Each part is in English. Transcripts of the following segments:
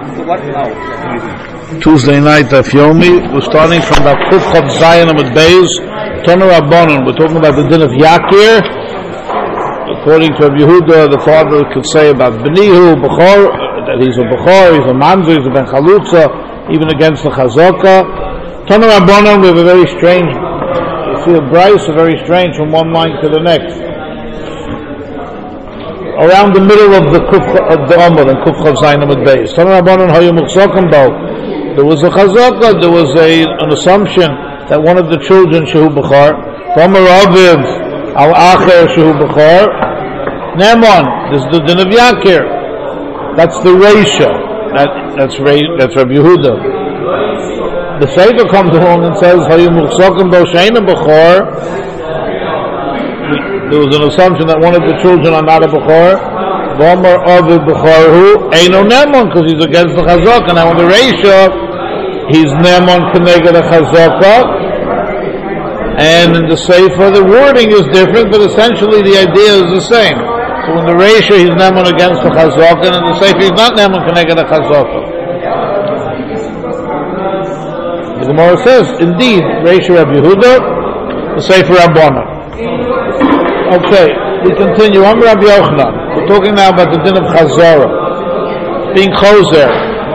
Tuesday night of Yomi. We're starting from the Kuf Chav Zayin Amud Beis. Tanu Rabbanon. We're talking about the din of Yakir. According to Rabbi Yehuda, the father could say about Benihu, Bechor, that he's a Bechor, he's a Mamzer, he's a Ben Chalutza, even against the Chazaka. Tanu Rabbanon, we have a very strange, you see a Bryce, very strange from one line to the next. Around the middle of the Amud and Kuf Chav Zayin Amud Beis. Tanu Rabbanon Hayu Muchzokim Bo. There was a Chazaka, there was an assumption that one of the children Shehu Bechor, Tomer Aviv Al Acher Shehu Bechor, Ne'eman, this is the din of Yakir. That's the Reisha. That's Rabbi Yehuda. The Sefer comes along and says Hayu Muchzokim Bo Sheina Bechor. There was an assumption that one of the children are not a Bechor. Vomer Aviv Bechorhu Eino Ne'eman, because he's against the Chazaka. Now in the Reisha, he's Ne'eman Keneged the Chazaka. And in the Sefer, the wording is different, but essentially the idea is the same. So in the Reisha, he's Ne'eman against the Chazaka, and in the Sefer, he's not Ne'eman Keneged the Chazaka. The Gemara says, indeed, Reisha Rabbi Yehuda, the Sefer Rabbana. Okay, we continue. I'm Rabbi Yochanan. We're talking now about the din of Chazara, being Choser.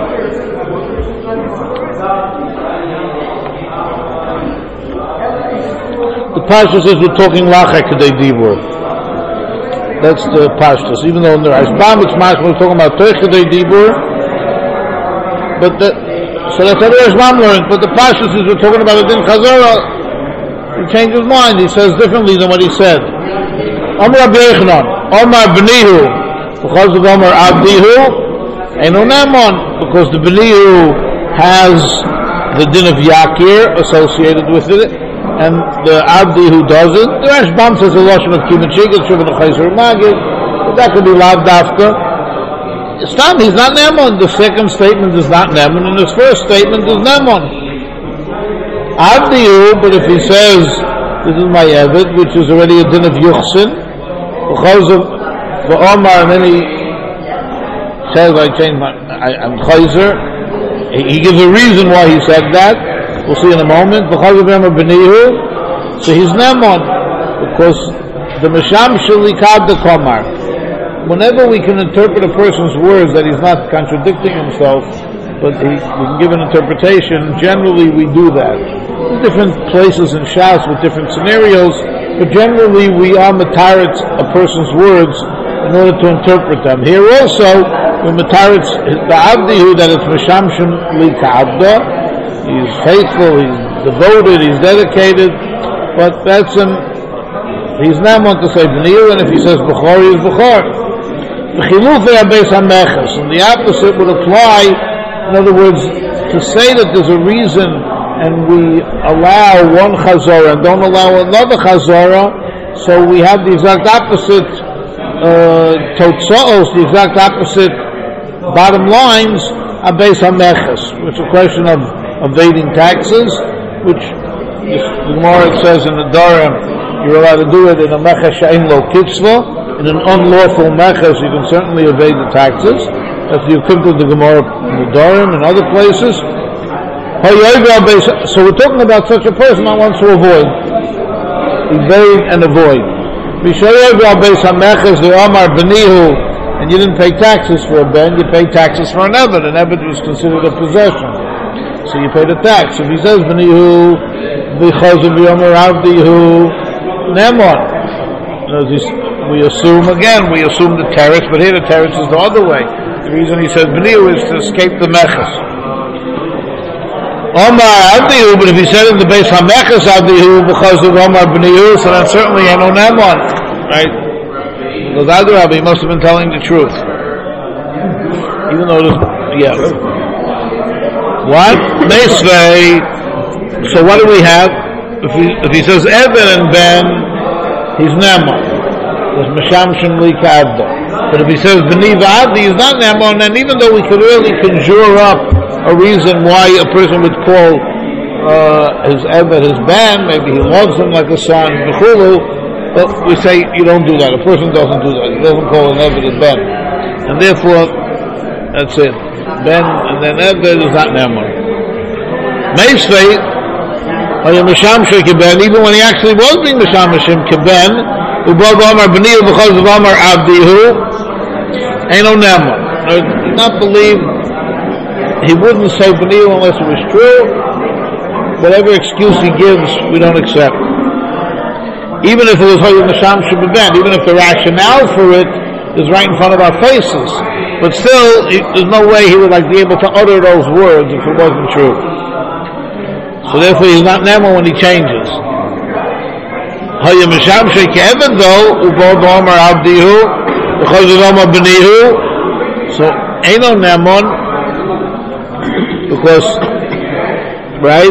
The Pashtus says we're talking Lachak Kedei Dibur. That's the Pashtus. Even though in the Rashbam it's Mashma, we're talking about Toich Kedei Dibur. So that's how the Rashbam learned. But the Pashtus is we're talking about the din Chazara. He changed his mind. He says differently than what he said. Amar Rabbi Yochanan, Omar Benihu, because of Omar Abdihu, Eino Ne'eman, because the Benihu has the din of Yakir associated with it, and the Abdihu doesn't. The Rashbam says a lotion of Kimachigit, Shuvin Chayzer Magid, but that could be Lav Dafka. Stam, he's not Ne'eman. The second statement is not Ne'eman, and his first statement is Ne'eman. Abdihu, but if he says, this is my Eved, which is already a din of Yuchsin, because of the Omar, and then he says, I'm Chayzer. He gives a reason why he said that. We'll see in a moment. Because of Omar Benihu, so he's Ne'eman, because the Misham Shalikad the Komar. Whenever we can interpret a person's words that he's not contradicting himself, but we can give an interpretation, generally we do that. Different places in Shas with different scenarios, but generally we are mataritz a person's words in order to interpret them. Here also, we mataritz the Abdihu that it's Mishamshim Li Ka'abda. He's faithful, he's devoted, he's dedicated, but that's he's not one to say B'niyu, and if he says Bechor, he is Bechor. And the opposite would apply. In other words, to say that there's a reason and we allow one Chazara and don't allow another Chazara, so we have the exact opposite Totzaos, the exact opposite bottom lines, are based on Meches, which is a question of evading taxes, which the Gemara says in the Dharam, you're allowed to do it in a Meches She'ein Lo Kitzvah. In an unlawful Meches, you can certainly evade the taxes. That's the equivalent of the Gemara in the Dharam and other places. So we're talking about such a person that wants to avoid, evade and avoid. And you didn't pay taxes for a ben, you pay taxes for an Eved. An Eved was considered a possession, so you pay the tax. If he says Benihu, V'chazim V'yomer Avdihu, Ne'eman, we assume the teretz, but here the teretz is the other way. The reason he says Benihu is to escape the Meches. Omar Abdihu, but if he said in the base HaMeches Abdihu because of Omar Benihu, so then certainly Eino Ne'eman, right? Because Adrab, he must have been telling the truth. Even though What? Meisvei. So what do we have? If he says Eben and Ben, he's Ne'eman. There's Meshamshim Li Ka'avda. But if he says Beni V'Avdi, he's not Ne'eman, and even though we could really conjure up a reason why a person would call his Eved his Ben, maybe he loves him like a son, but we say you don't do that. A person doesn't do that. He doesn't call an Eved his Ben. And therefore, That's it. Ben and then Eved is not Ne'eman. Meisvei, even when he actually was being Mishamashim Keben, Ubov Amar B'nihu because of Amar Abdihu, ain't no Ne'eman. I do not believe he wouldn't say B'nihu unless it was true. Whatever excuse he gives, we don't accept. Even if it was Hoyim Mishamashim Keben, even if the rationale for it is right in front of our faces. But still, there's no way he would be able to utter those words if it wasn't true. So therefore, he's not Ne'eman when he changes. Hayim Misham Sheikh Even though Ubod Omar Abdihu, because of Omar B'nihu, so ain't no Ne'eman because right.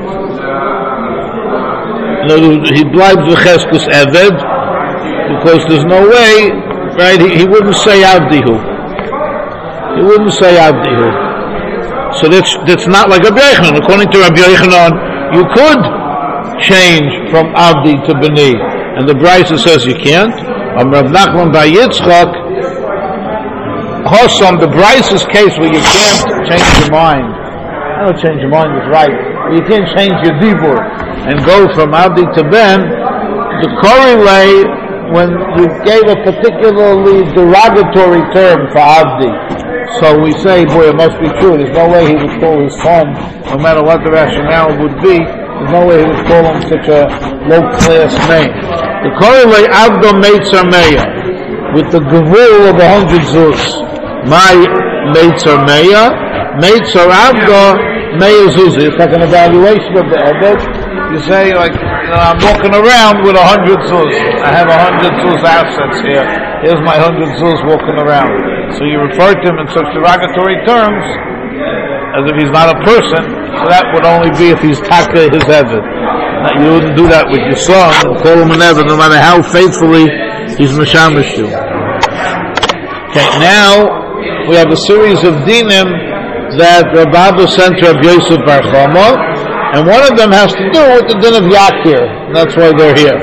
He blibes the Cheskus Eved because there's no way, right? He wouldn't say Abdihu. He wouldn't say Abdihu. So that's not like Rabbi Yochanan. According to Rabbi Yochanan, you could change from Abdi to B'ni, and the Brisa says you can't. Rav Nachman by Yitzchak, Hossam, the Brisa's case where you can't change your mind. I don't change your mind is right. You can't change your dibur and go from Abdi to Ben. The correlate when you gave a particularly derogatory term for Abdi. So we say, boy, it must be true. There's no way he would call his son, no matter what the rationale would be, there's no way he would call him such a low-class name. The correlate Abdo Meitzer Meya, with the gevul of 100 zuz. My Meitzer Meya, Meitzer Abdo, Meya Zuzi. It's like an evaluation of the Eved. You say, I'm walking around with 100 zuz. I have 100 zuz assets here. Here's my 100 zuz walking around. So you refer to him in such derogatory terms as if he's not a person. So that would only be if he's taka his Eved. You wouldn't do that with your son and call him an Eved, no matter how faithfully he's mashamish you. Okay, now we have a series of dinim that Rabbi sent to Rabbi Yosef Bar Chama, and one of them has to do with the din of Yakir. And that's why they're here.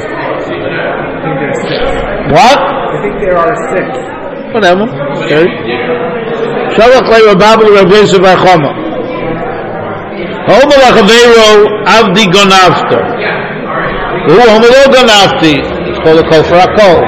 What? I think there are 6. Whatever. Okay. Shalach lei Rabbi Yosef Bar Chama. Homa lachavero avdi gonavta. Who homa lo gonavti? It's called a kol for a kol.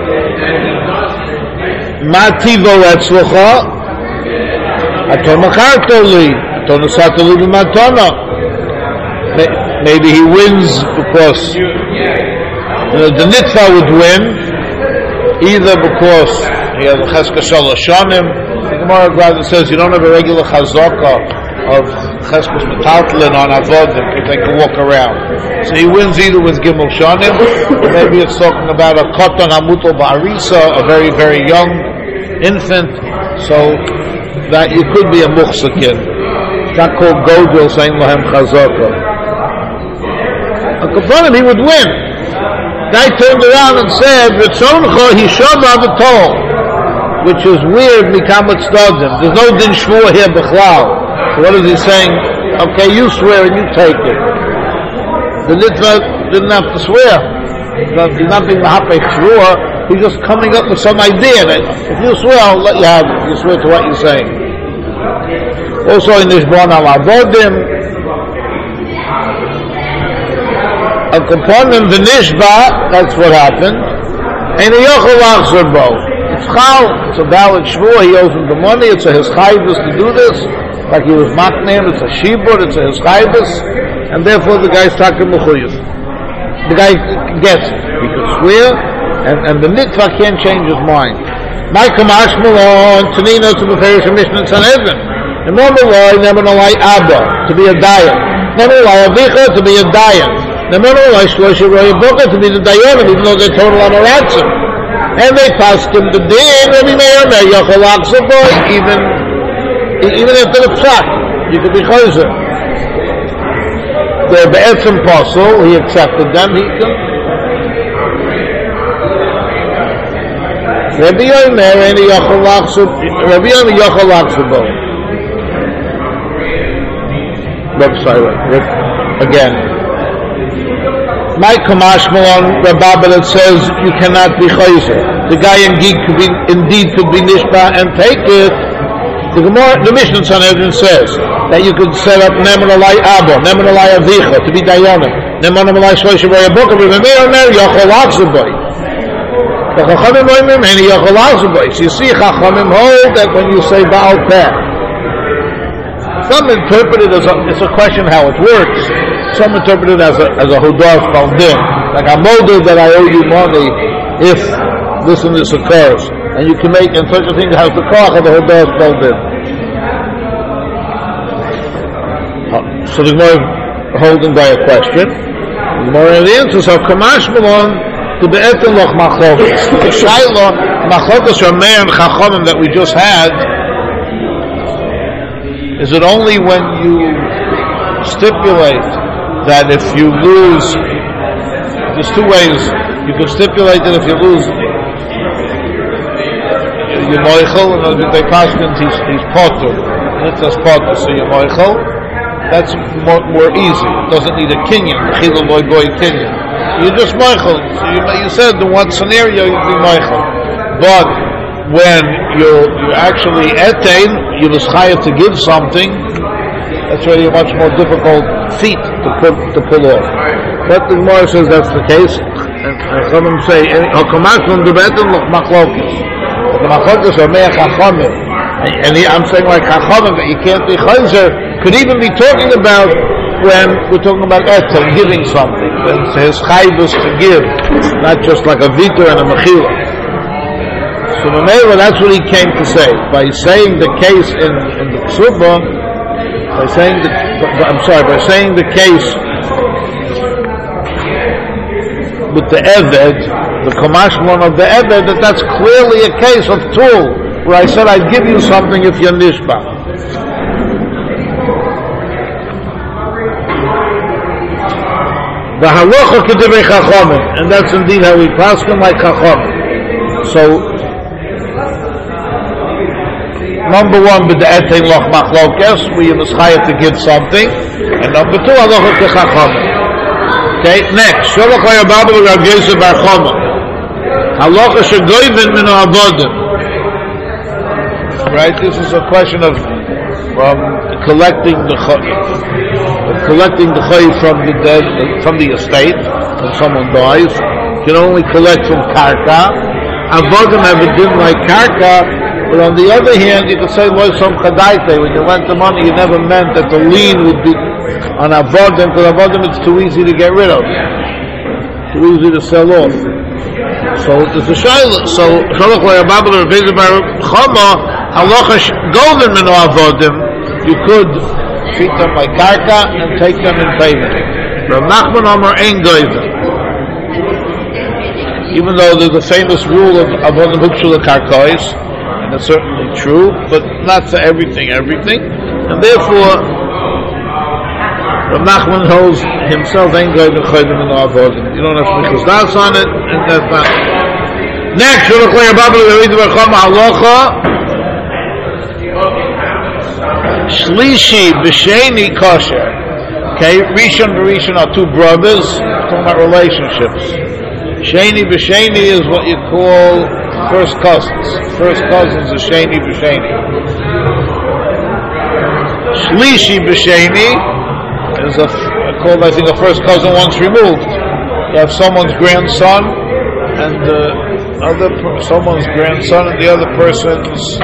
Ma tivo etzlocha? Ato macharto li. Ato nasato li b'matona. Maybe he wins because the nitva would win, either because he has a cheskes shalosh shanim. The Gemara rather says you don't have a regular chazaka of cheskes metaltlin on avodim if they can walk around. So he wins either with gimel shanim, or maybe it's talking about a kotan hamutal ba'arisa, a very very young infant. So that you could be a muchsa kid. It's not called godel saying lahem chazaka. A kapanim, he would win. Guy turned around and said, "Ritzoncha hishava v'tol," which is weird. Mikamat stadim. There's no din shvur here b'chlal. So what is he saying? Okay, you swear and you take it. The nitva didn't have to swear. He's not being mahapech shvur. He's just coming up with some idea that if you swear, I'll let you have it. You swear to what you're saying. Also in Nishbon al avodim. A component the nishba, that's what happened. And a yochel achzer bo. It's chal, it's a valid shvur, he owes him the money, it's a his chayvus to do this, like he was maknem, it's a shibur, it's a his chayvus, and therefore the guy's takim mechuyus. The guy gets it. He could swear, and the nitva can't change his mind. My kamash malon, tanina to the Ferish Mishnah Sanhedrin. And never lie abba, to be a dayan. Never lie avicha, to be a dayan. The Menolai Shlosha Roya Boga to be the Dayanim, even though they're total on a ransom. And they passed him the din, Rabbi Meir Meir, Yochel Aksaboy, even after the psak, you could be Choser. They're Be'etzim Posel, he accepted them, he can. Rabbi Meir and Yochel Aksaboy. Again. My Kamash Malon Rababa that says you cannot be chayzer. The guy indeed could be nishba and take it. The Mishnah Sanhedrin says that you could set up Neman Alai Abba, Neman Alai Avicha to be Dayanim. Neman Alai Shloisha Boy Aboka, but Meir Omer Yochol Achzaboy. The Chachamim Omer Meni Yochol Achzaboy. So you see, Chachamim hold that when you say Baal Peh. Some interpret it as it's a question how it works. Some interpret it as a Hudas Baldim. Like a model that I owe you money if this and this occurs. And you can make in such a thing that has the koach of the Hudas Baldim. So the Gemara holding by a question. The Gemara in the answers of Kamash Malon to the Etel Loch Machlokas. The Shaila Machlokas Rameir and Chachamim that we just had, is it only when you stipulate that if you lose, there's two ways, you can stipulate that if you lose, you're moichel, and if they pass he's potter, it's as potter, so you're moichel. That's more easy. It doesn't need a kinyan. Chilul boy kinyan. You're just moichel. So you said in one scenario you'd be moichel, but when you actually etain, you was chayav to give something. That's really a much more difficult feat to pull off. But the Gemara says that's the case, and Chachamim say, "Hakamas from the betem machlokes." The machlokes are mei Chachamim, and I'm saying like Chachamim that you can't be chayzer. Could even be talking about when we're talking about etem, giving something. When his chayvus to give, not just like a viter and a mechila. So that's what he came to say by saying the case in the Psuba, by saying the case with the Eved, the Kamashmon of the Eved, that's clearly a case of Tul, where I said I'd give you something if you're Nishba. The Halacha Kedivei Chachamim, and that's indeed how we pass them like Chachamim. So, number one, with the etein loch machlokes, we have a chayav to give something, and number two, halacha kechachamim. Okay, next, sholach hayababa v'Rav Yosef bar Chama, halacha shegoyven min ha'avodim. Right, this is a question of collecting the chayav from the dead, from the estate when someone dies. You can only collect from karka. Avodim have a din like karka. But on the other hand, you could say, when you lent the money, you never meant that the lien would be on avodim, because avodim it's too easy to get rid of, too easy to sell off. So there's a shayla. So shalach le'ababel revizu bar Chama halacha golden min avodim. You could treat them like karka and take them in payment. Rav Nachman Amar ein goyven. Even though there's a famous rule of avodim hukshul karkais. And it's certainly true, but not for everything. And therefore, Rav Nachman holds himself ain't going to chaydim in the avodim. You don't have to make a das on it, and that's not. Next, Sholach le'ababel v'Rav bar Chama halacha shlishi b'sheni kosher. Okay, Rishon v'Rishon are two brothers. Talking about relationships. Sheni b'sheni is what you call first cousins. First cousins are Sheni b'Sheni. Shlishi b'Sheni is called, I think, a first cousin once removed. You have someone's grandson and someone's grandson and the other person's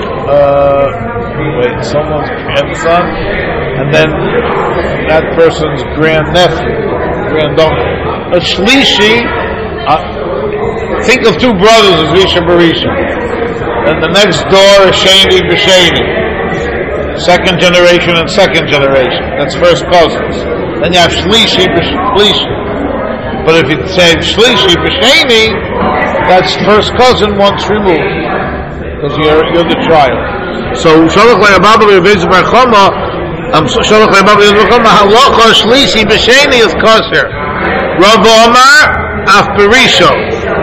someone's grandson and then that person's grandnephew, granduncle. A Shlishi, think of two brothers as Rishon b'Rishon. And the next door is Sheni b'Sheni. Second generation and second generation. That's first cousins. Then you have Shlishi b'Shlishi. But if you say Shlishi b'Sheni, that's first cousin once removed. Because you're the child. So, Sholach le'ababel v'Rav bar Chama, Sholach le'ababel v'Rav bar Chama, halacha Shlishi b'Sheni is kosher. Rav Omar, af b'Rishon.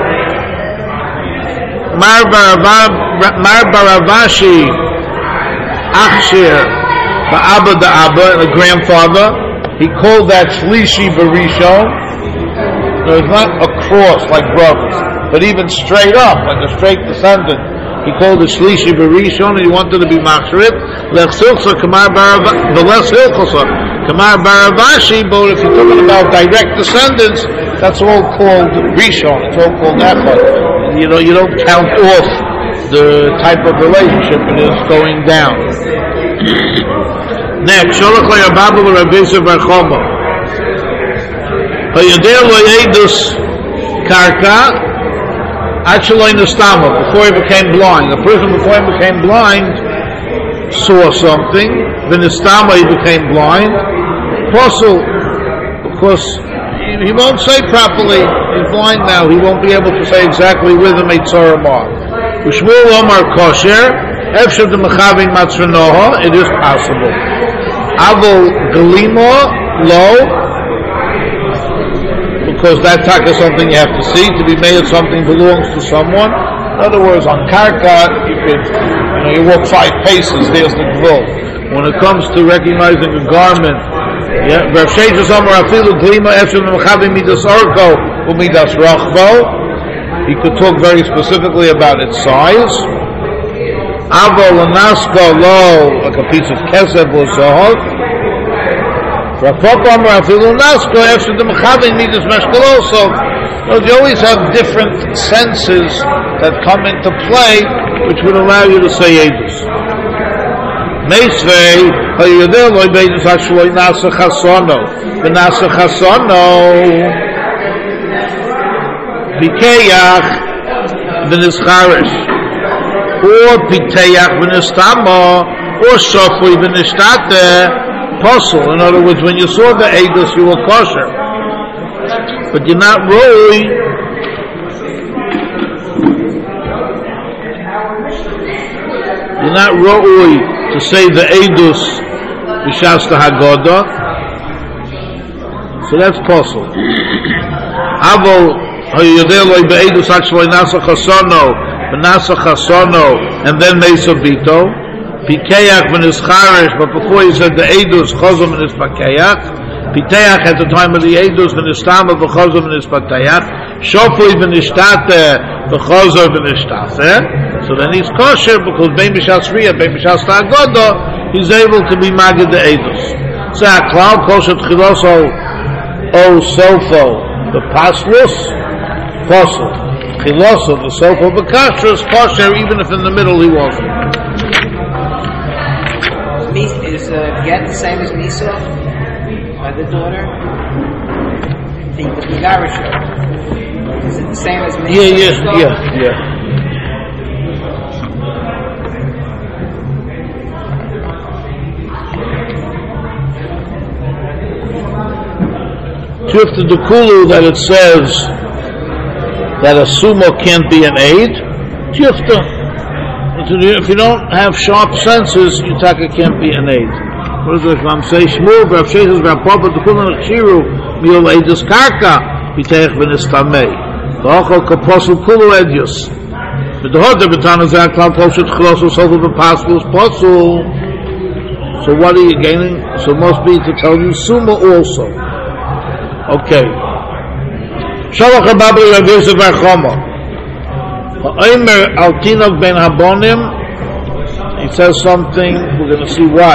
Mar Baravashi Achshir Ba'aba Da'aba, the grandfather, he called that Shlishi B'Rishon. No, it's not a cross like brothers, but even straight up, like a straight descendant. he called it Shlishi Barishon, and he wanted to be Machrit. Lechsilsa Kamar Baravashi, Kamar Baravashi, but if you're talking about direct descendants, that's all called Rishon, it's all called Echad. You don't count off the type of relationship, it is going down. Next, Sholach Le'Ababu L'Rabbeinu Barchoma. Hayadeh Lo'Eidus Karka, Actually Nastama, before he became blind. A person before he became blind saw something, then Nastama he became blind. Apostle, because he won't say properly, he's blind now, he won't be able to say exactly where the Meitzorah are. Ushmuel Omar Kosher, Efshav the Mechavin Matzranoha, it is possible. Avol Galimo, lo, because that talk is something you have to see. To be made something belongs to someone. In other words, on Karka, you walk 5 paces, there's the gvul. When it comes to recognizing a garment, Rav Sheish Omar Afilu Glima Efshav the Mechavin Midas Orko, Umidas Rachbo. He could talk very specifically about its size. Avol Anasko lo, like a piece of kesef or zahov. Rafopam Rafilu Nasko after the Mechavin Midas Meshkaloso. You always have different senses that come into play, which would allow you to say Eidus. Meisvei Hayudel Loy Beidus Actually Nasa Chasono. The Nasa Chasono. Pikeach v'nischarish, or piteach v'nistama, or shofui v'nishtate, posel. In other words, when you saw the Eidos, you were kosher. But you're not roi. You're not roi to say the Eidos b'shasta hagoda. So that's posel. Avo and then Mesa Bito, Pikeach v'nischarish, but before he said the Eidus, Chozom v'nispakeach, Piteach at the time of the Eidus, v'nistama v'chozom v'nispakeach, Shofui v'nishtate, v'chozom v'nishtate, so then he's kosher, because Bein B'shas Riyah, Bein B'shas Ta'agoda, he's able to be Magid the Eidus. So Klal kosher Tchiloso, O Sofo, the Paslus, Kosher. Chiloso, the sofa of a kasher is kosher, even if in the middle he wasn't. Is get the same as Misa by the daughter? The Garisha. Is it the same as Misa? Yeah. After the Kulu that it says that a sumo can't be an aid, if you don't have sharp senses, Yutaka can't be an aid. What does Rashbam say? Shmuel, Rav Sheish, Rav Papa, the Kulan Akshiru, Mil Eidus Karka, Pitech ben Istamei. V'achol Kaposul Kulu Edius. But the Hoder B'tana Zak, Klal Poshet Chlosu, Sofa B'Paslus Posul. So what are you gaining? So it must be to tell you sumo also. Okay. Shalach Ababli Rav Yosef Bar Choma. Ha'omer al Tinok ben Habonim. He says something. We're going to see what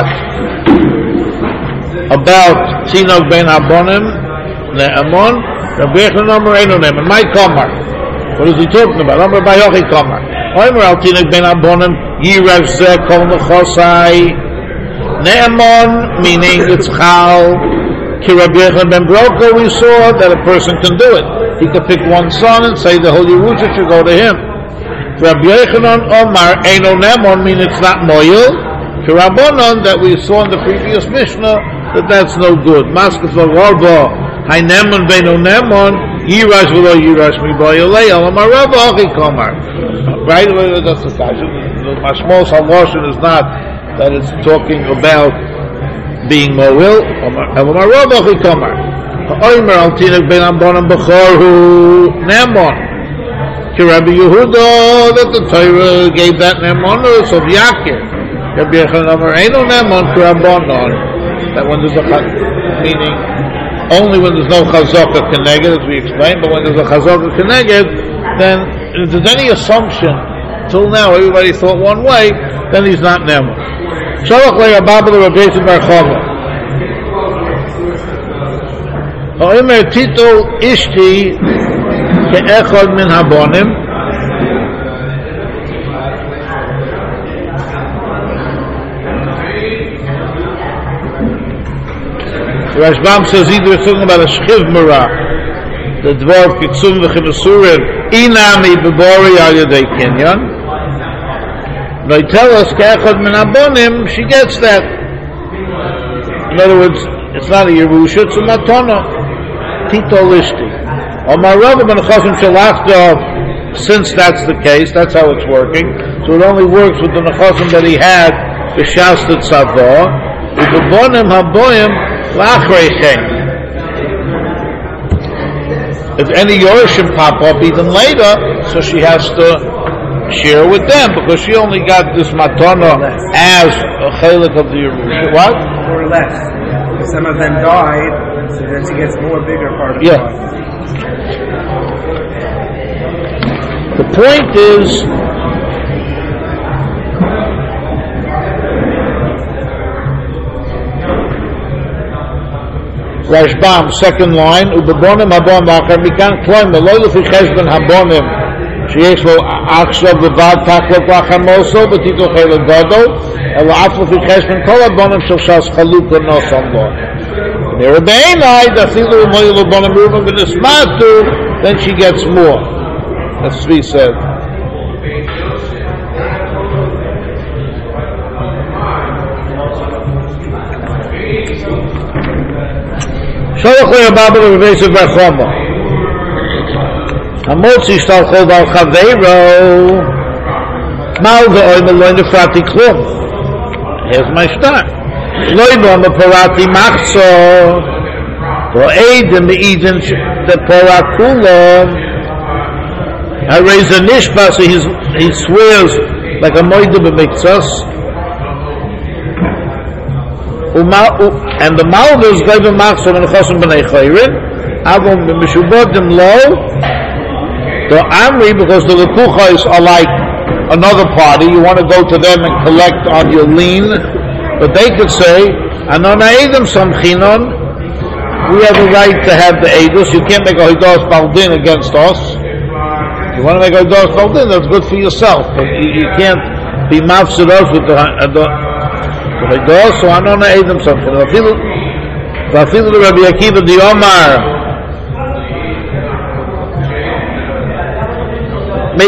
about Tinok ben Habonim Ne'amon. Rabbi Yechon Omer Eino Ne'amon. My Komar. What is he talking about? Omer Bayochi Komar. Ha'omer al Tinok ben Habonim Yirav Zeh Kol Nechosai Ne'amon, meaning it's Chal. Rabbi Yechon ben Broka, we saw that a person can do it. He could pick one son and say the whole Yerusha should go to him. Rabbi Yechonon Omar Eino Nemon, mean it's not moyel. Rabbanon, that we saw in the previous Mishnah, that's no good. Maskef Rabba Hay Nemon Beino Nemon Yirash v'lo Yirash mi Boyolei Omar Rabba Achi Komar. Right away, that's the kasha. The Mashmos Haloshin is not that it's talking about being mo'il. Omar Rabba Achi Komar. Oimer al Tinok ben Ambonim B'chorhu Nemon. To Rabbi Yehuda, that the Torah gave that Nemonus of Yakir. Rabbi Yechon Omer Eino Nemon to Rabbanon. That when there's a meaning only when there's no Chazaka Keneged, as we explained, but when there's a Chazaka Keneged, then if there's any assumption to until now everybody thought one way, then he's not Ne'eman. Shalach le'Rabba l'Rabbeinu bar Chama. Ha'omer titol ishti ke'echad min habonim. Rashbam says either talking about a shchiv marah, the dvar kitzum v'chimesurim, inami b'bori al yadei kinyan. They tell us ke'echad min habonim, she gets that. In other words, it's not a Yerusha, it's a matana. Tito lishti. Omar Rav ben Chasim shalachta, since that's the case, that's how it's working. So it only works with the nechasim that he had, the shastat tzavah, u'bebonim haboyim lachreichen. If any Yorshim pop up even later, so she has to share with them, because she only got this matana as a chelik of the Yerusha. What? More or less. Some of them died, so then she gets more bigger part of the body. The point is, Rashbam, second line, Ubebonim habon v'achar mikan kloim, lo lefi cheshbon habonim, sheyesh lo achshav levad taklot lachamoso, b'tito chelik gadol, elo af lefi cheshbon kol habonim shel shas chalukah nosam lo. Nerabeinai, dafilu umoy lebonim ruben v'nismatu, then she gets more. That's what he said. Shalach le'Rabba l'Rabbeinu bar Chama. Hamotzi shtalchol b'al chaveiro. Mal ve'oy meloy nefrati klum. Here's my start. Loy bo meparati machzo. Ro'edim me'idin the parakulom. I raise a nishba, so he swears like a moide b'miktzas. And the malvus gave a machzor and chosim b'nei chayrin. Avon b'mishubodim lo. The Amri, because the Lepuchais are like another party, you want to go to them and collect on your lien, but they could say, Anon ha'edim samchinon, we have a right to have the edus, you can't make a hidos baldin against us. You want to make a hidos baldin, that's good for yourself, but you can't be mafsid us with the hidos, so Anon ha'edim samchinon. Vafilu the Rabbi Akiva the Omar, the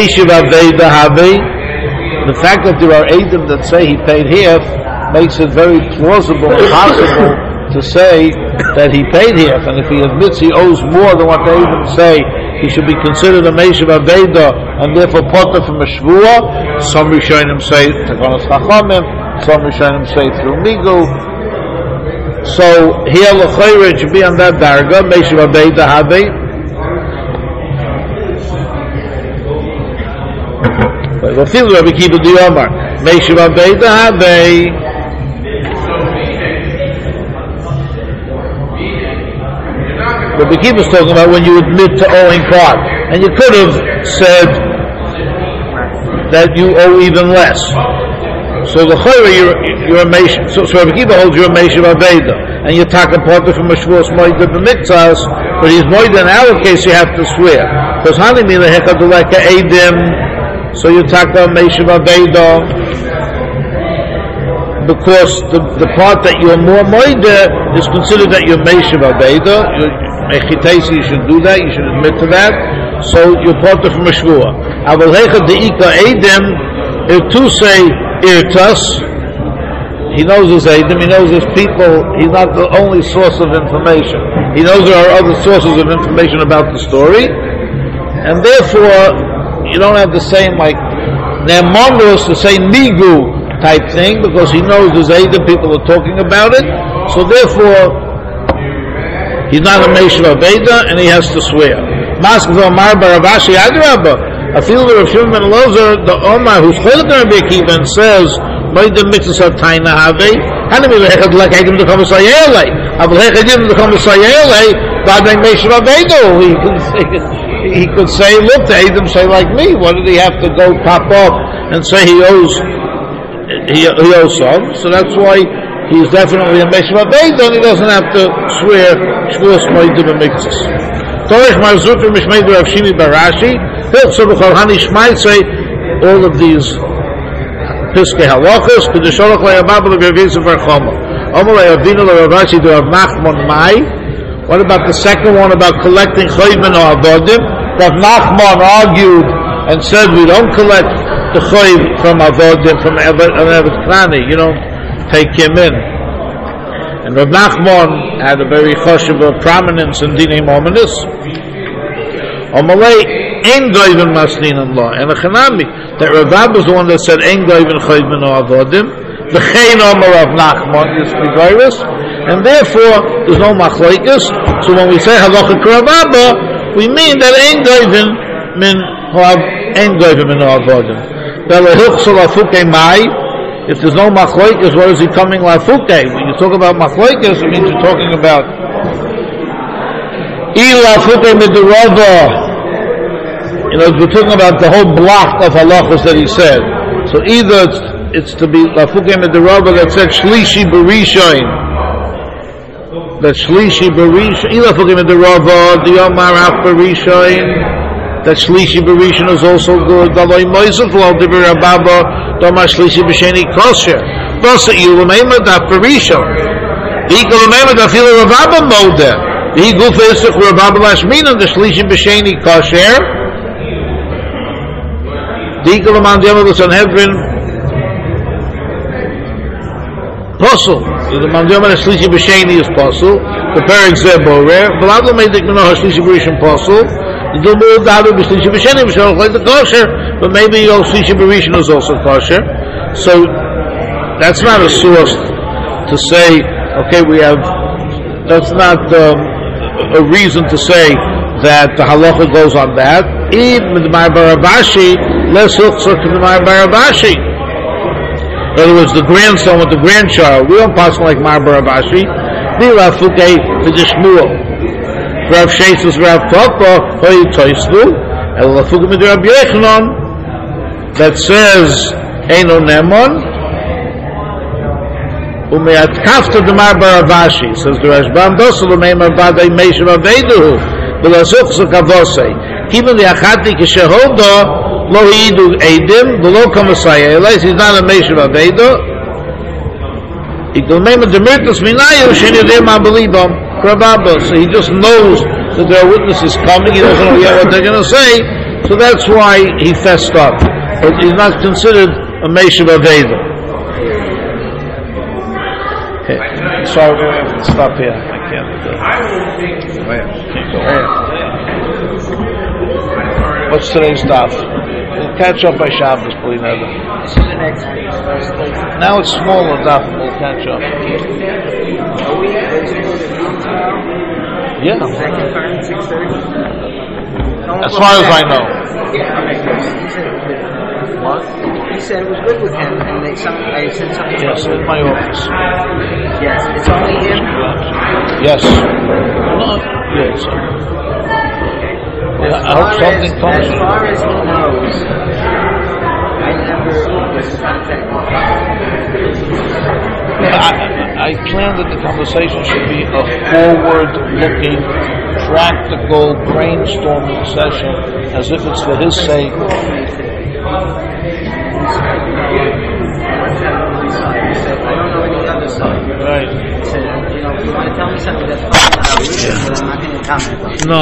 fact that there are Eidim that say he paid half makes it very plausible and possible to say that he paid half, and if he admits he owes more than what the Eidim say, he should be considered a Meishav Aveda and therefore potter from a Shvuah. Some Rishonim say Tekonos Chachamim, some Rishonim say through Migu. So here L'chayre should be on that darga, Meishav Aveda Havei. Vafilu Rabbi Akiva the Omar, Meishav Aveda Havei. Rabbi Akiva is talking about when you admit to owing part, and you could have said that you owe even less. So the Chayra, you're a Meishav. So Rabbi Akiva holds you're a Meishav Aveda, and you take a part from a Shvuos Moed b'Miktzas, but he's Moed in our case you have to swear, because Hanimi lehekaduleka Eidim. So you talk about Meishav Aveda because the part that you're more moide is considered that you're Meishav Aveda. You should do that. You should admit to that. So you're part from a shvuah. Aval hecha deika edim. If two say irtas, he knows his edim. He knows his people. He's not the only source of information. He knows there are other sources of information about the story, and therefore. You don't have the same like Ne'emanus, the same Migu type thing, because he knows there's either people are talking about it, so therefore he's not a Meishav Aveda and he has to swear. Mask Omar Baravashi Adrabba. I feel the Rav Shimon ben Elazar, the Omar who's Chelik Rabbi Akiva and says, Moedim Mitzvah Taina Havei, Hanami Lehechad Lek Eidim L'Chom Sayele, Abel Hechad Eidim L'Chom Sayele, Badai Meishav Aveda. He could say, look, the Eidim say like me. What did he have to go pop up and say he owes some. So that's why he's definitely a Meshav Aveda, and he doesn't have to swear Shvuas Moedim B'Miktzos. Torish Marzuter Mishmeidu Rav Shimi Barashi, Hilchsa B'chol Hani Shmaitze, all of these Piskei Halachos, Kedusholach Le'Yamabel Le'Yavizim Varchoma. Omer Le'Yavinu Le'Ravashi to Rav Nachman Mai. What about the second one about collecting Chayvin or Avodim? Rav Nachman argued and said we don't collect the Chayv from Avodim, from Evet Knani. You don't take him in. And Rav Nachman had a very choshev of prominence in Dinei Mominus. Omalei Ein Goyven Masnin Allah. And a Chanami, that Rav Ab was the one that said Ein Goyven Chayvin or Avodim. The Chayin Omer Rav Nachman is the virus, and therefore there's no Machlokes. So when we say Halacha Rav Abba, we mean that Ein Goyven min Avodim. If there's no machlokes, what is he coming lafuke? When you talk about machlokes, it means you're talking about lafuke midirava. You know, we're talking about the whole block of halachos that he said. So either it's to be lafuke midirava that said shlishi berishain. That shlishi berishain. Lafuke midirava diyamar af berishain. That Shlishi Berishan is also good. Daloi Moisef Lo Dibir Ababa Doma Shlishi B'Sheni Kosher. Dosa Yulamema Da Berishan. Ikalamema Da Fila Rababa Moda. He Gufa Isuk Rababa Lashmina Da Shlishi B'Sheni Kosher. Ikalaman Diyama Da Sanhedrin Puzzle. The Mandiyama Da Shlishi B'Sheni is puzzle. The Perik Zeborer. Balabla Medik Minoha Shlishi Berishan puzzle. But maybe your Shlishi Berishan is also kosher. So that's not a source to say, okay, that's not a reason to say that the halacha goes on that. Even the Mar Barabashi, less hukzah to the Mar Barabashi. In other words, the grandson with the grandchild, we don't pass like Mar Barabashi. We lafuke to the Shmuel. Rav Sheisus Rav Papa Hoy Toislu El Lafugim Ed Rav Yechanan that says Eino Nemon Umeat Kafta Demar Baravashi says the Rashbam Dosel Umeimar Badai Meishav Aveduhu V'lasuk Zakavose Even the Achati Kishehoda Lo Yidu Eidim V'lo Kamasaya Elais he's not a Meishav Avedu Ikul Meimar Demirtus Minayu Shenyadim Abelibam so he just knows that there are witnesses coming, he doesn't know yet what they're going to say, so that's why he fessed up. But he's not considered a Meishav Aveda. Okay, sorry, we're going to have to stop here. I can't go. What's today's stuff? We'll catch up by Shabbos, please. This is the next week. Now it's smaller stuff, we'll catch up. Yeah. As far as I know. What? He said it was good with him, and I said something. Yes, in my office. Yes, it's only him. Yes. No, yes. Yeah, I hope something comes. As far as he knows, I never was contacted. I planned that the conversation should be a forward-looking, practical brainstorming session, as if it's for his sake. I don't know any other side. Right. He said, if you want to tell me something that's fine, I'll read it, but I'm not going to comment on it. No.